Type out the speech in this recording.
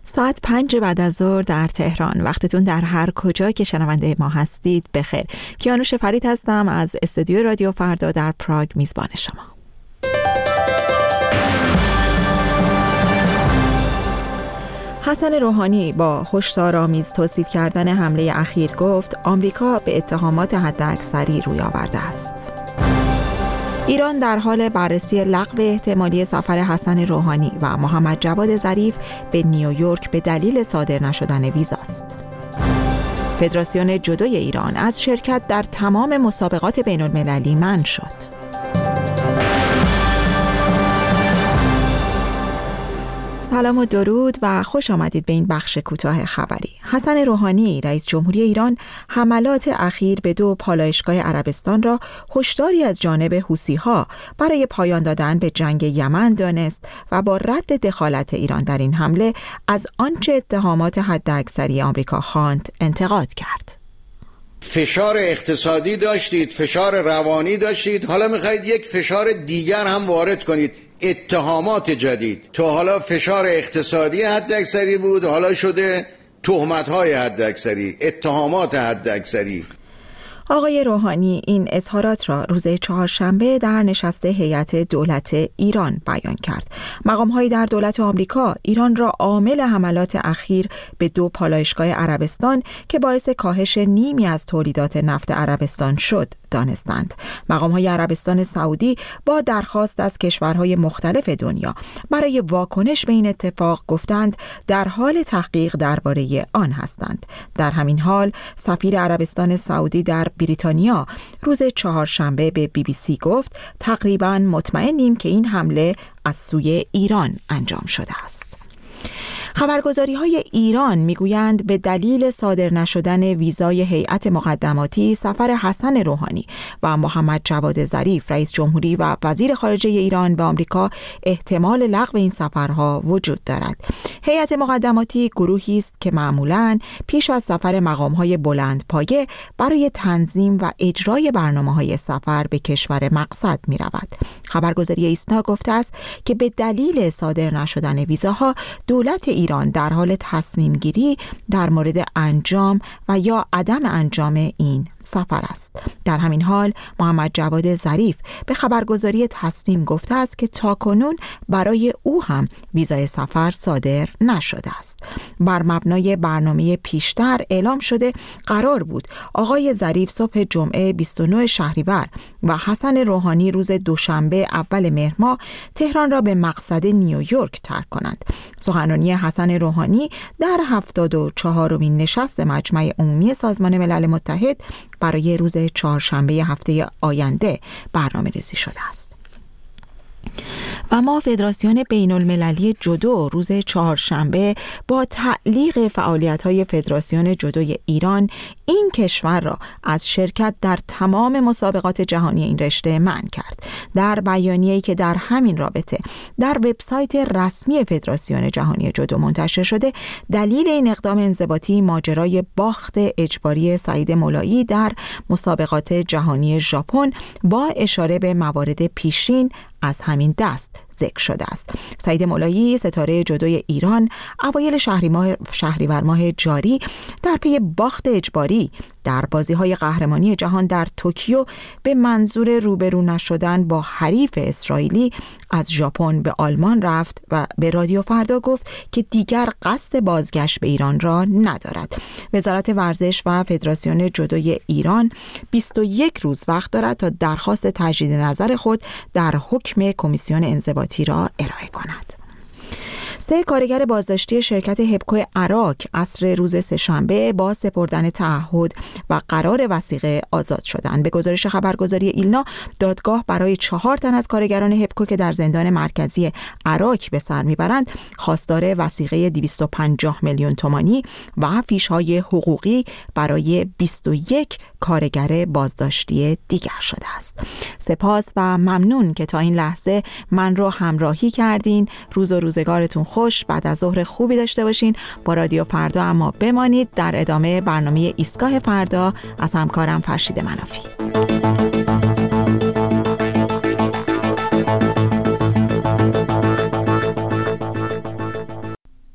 ساعت 5 بعد از ظهر در تهران. وقتتون در هر کجا که شنونده ما هستید بخیر. کیانوش فرید هستم از استودیو رادیو فردا در پراگ، میزبان شما. حسن روحانی با هشدارآمیز توصیف کردن حمله اخیر گفت آمریکا به اتهامات حداکثری روی آورده است. ایران در حال بررسی لغو احتمالی سفر حسن روحانی و محمد جواد ظریف به نیویورک به دلیل صادر نشدن ویزاست. فدراسیون جودوی ایران از شرکت در تمام مسابقات بین المللی منع شد. سلام و درود و خوش آمدید به این بخش کوتاه خبری. حسن روحانی رئیس جمهوری ایران حملات اخیر به 2 پالایشگاه عربستان را هشداری از جانب حوثی‌ها برای پایان دادن به جنگ یمن دانست و با رد دخالت ایران در این حمله از آنچه اتهامات حداکثری آمریکا خواند انتقاد کرد. فشار اقتصادی داشتید، فشار روانی داشتید، حالا میخواید یک فشار دیگر هم وارد کنید، اتهامات جدید. تا حالا فشار اقتصادی حداکثری بود، حالا شده تهمت‌های حداکثری، اتهامات حداکثری. آقای روحانی این اظهارات را روز چهارشنبه در نشست هیئت دولت ایران بیان کرد. مقام‌هایی در دولت آمریکا ایران را عامل حملات اخیر به 2 پالایشگاه عربستان که باعث کاهش نیمی از تولیدات نفت عربستان شد دانستند. مقام‌های عربستان سعودی با درخواست از کشورهای مختلف دنیا برای واکنش به این اتفاق گفتند در حال تحقیق درباره آن هستند. در همین حال سفیر عربستان سعودی در بریتانیا روز چهارشنبه به BBC گفت تقریباً مطمئنیم که این حمله از سوی ایران انجام شده است. خبرگزاری‌های ایران میگویند به دلیل صادر نشدن ویزای هیئت مقدماتی سفر حسن روحانی و محمد جواد ظریف رئیس جمهوری و وزیر خارجه ایران به آمریکا احتمال لغو این سفرها وجود دارد. هیئت مقدماتی گروهی است که معمولاً پیش از سفر مقام‌های بلندپایه برای تنظیم و اجرای برنامه‌های سفر به کشور مقصد می‌رود. خبرگزاری ایسنا گفته است که به دلیل صادر نشدن ویزاها دولت ایران در حال تصمیم گیری در مورد انجام و یا عدم انجام این سفر است. در همین حال محمد جواد ظریف به خبرگزاری تصنیم گفته است که تاکنون برای او هم ویزای سفر صادر نشده است. بر مبنای برنامه پیشتر اعلام شده قرار بود آقای ظریف صبح جمعه 29 شهریور و حسن روحانی روز دوشنبه اول مهر ماه تهران را به مقصد نیویورک ترک کنند. سخنرانی حسن روحانی در 74مین نشست مجمع عمومی سازمان ملل متحد برای روز چهارشنبه هفته آینده برنامه‌ریزی شده است. و ما فدراسیون بین المللی جودو روز چهارشنبه با تعلیق فعالیت‌های فدراسیون جودوی ایران این کشور را از شرکت در تمام مسابقات جهانی این رشته منع کرد. در بیانیه‌ای که در همین رابطه در وبسایت رسمی فدراسیون جهانی جودو منتشر شده، دلیل این اقدام انضباطی ماجرای باخت اجباری سعید مولایی در مسابقات جهانی ژاپن با اشاره به موارد پیشین از همین دست ذکر شده است. سعید مولایی ستاره جودوی ایران اوایل شهریور ماه جاری در پی باخت اجباری در بازی‌های قهرمانی جهان در توکیو به منظور روبرو نشدن با حریف اسرائیلی از ژاپن به آلمان رفت و به رادیو فردا گفت که دیگر قصد بازگشت به ایران را ندارد. وزارت ورزش و فدراسیون جودوی ایران 21 روز وقت دارد تا درخواست تجدید نظر خود در حکم کمیسیون انضباطی را ارائه کند. 3 کارگر بازداشتی شرکت هپکو عراق عصر روز سه‌شنبه با سپردن تعهد و قرار وثیقه آزاد شدند. به گزارش خبرگزاری ایلنا، دادگاه برای 4 تن از کارگران هپکو که در زندان مرکزی عراق به سر میبرند خواستار وثیقه 250 میلیون تومانی و فیش‌های حقوقی برای 21 کارگر بازداشتی دیگر شده است. سپاس و ممنون که تا این لحظه من رو همراهی کردین. روز و روزگارتون خوش. بعد از ظهر خوبی داشته باشین. با رادیو فردا اما بمانید. در ادامه برنامه ایستگاه فردا از همکارم فرشید منافی.